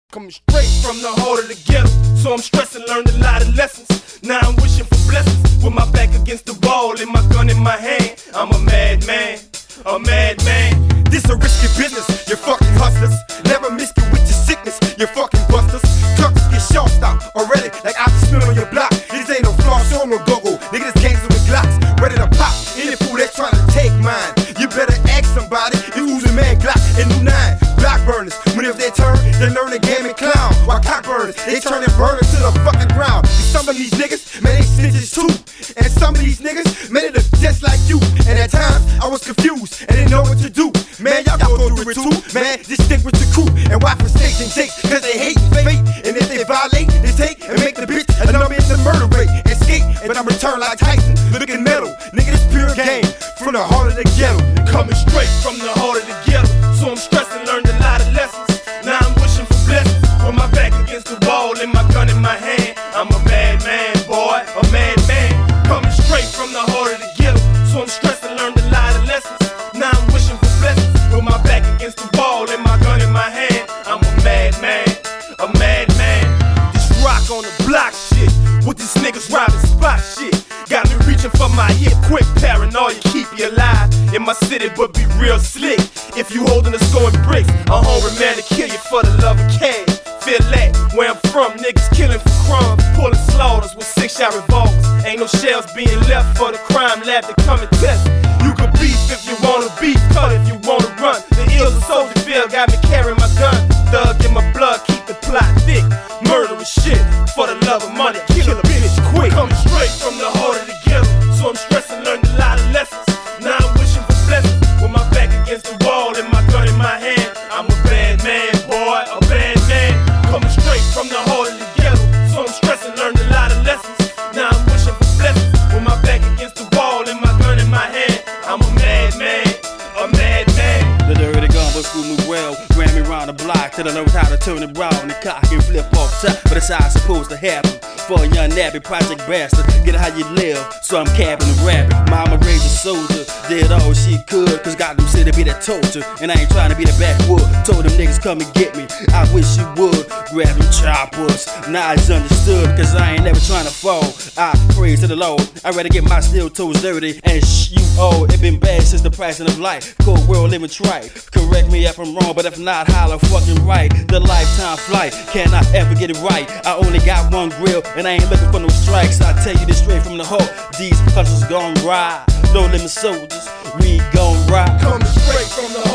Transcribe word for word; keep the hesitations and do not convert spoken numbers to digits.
Coming straight from the heart of the ghetto, so I'm stressing, learned a lot of lessons. Now I'm wishing for blessings, with my back against the wall and my gun in my hand. I'm a madman, a madman. This a risky business, you fucking hustlers. Never miss you with your sickness, you fucking busters. Trucks get short stopped already, like I can smell on your block. This ain't no floor show, no go-go. Nigga, this game's with Glocks, ready to pop. Any fool that's trying to take mine, you better ask somebody. You Uzi man Glock and new nine. Block burners, when if they turn, they learn the game and clown. While cock burners, they turn and burn to the fucking ground. And some of these niggas, man, they snitches too. And some of these niggas, man, they look just like you. And at times, I was confused and didn't know what to do. Man, y'all go through it too. Man, just stick with your crew and watch for snakes and jakes, cause they hate fate. And if they violate, they take and make the bitch a number in the murder rate. Escape, but I'm returned like Tyson, looking metal. Nigga, this pure game from the heart of the ghetto. Coming straight from the heart of the ghetto, so I'm stressing, learned a lot of lessons. Now I'm wishing for blessings, with my back against the wall and my gun in my hand. I'm a madman, boy, a madman. Coming straight from the heart of the ghetto, so I'm stressing, learned a lot of lessons. Now I'm wishing for blessings, with my back against the wall and my gun in my hand. I'm a madman, a madman. This rock on the block shit, with these niggas robbing spot shit. Got me reaching for my hip, quick paranoia, keep you alive in my city, but be real slick. If you holding a score in bricks, a hungry man to kill you for the love of cash. Feel that, where I'm from, niggas killing for crumbs, pulling slaughters with six-shot revolvers. Ain't no shells being left for the crime lab to come and test. You can beef if you wanna beef, cut if you wanna run. The ills of Soldier Field got me carrying my gun. Thug in my blood, keep the plot thick. Murderous shit, for the love of money, kill a bitch quick. Coming straight from the heart of the ghetto, so I'm stressing, learned a lot of lessons. Now I'm wishing for blessings, with my back against the wall and my gun in my hand. I'm a bad man, boy, a bad man. Coming straight from the heart of the ghetto, so I'm stressing, learned a lot of lessons. Now I'm wishing for blessings, with my back against the wall and my gun in my hand. I'm a madman, a madman. The dirty gun but school me well, ran me round the block till I know how to turn it round and cock and flip off top. But that's how it's supposed to happen for a young nappy project bastard. Get it how you live, so I'm capping and rapping. Mama raised a soldier, did all she could, cause Gotham City be that torture, and I ain't trying to be the backwood. Told them niggas come and get me, I wish you would. Grab them choppers, now it's understood, cause I ain't never trying to fall. I praise to the Lord, I'd rather get my steel toes dirty and sh you all. It been bad since the pricing of life, cold world living trite. Correct me if I'm wrong, but if not, holler fucking right. The lifetime flight, cannot ever get it right. I only got one grill, and I ain't looking for no strikes. I tell you this straight from the heart, these hustlers gon' ride. No limit soldiers, we gon' ride. Coming straight from the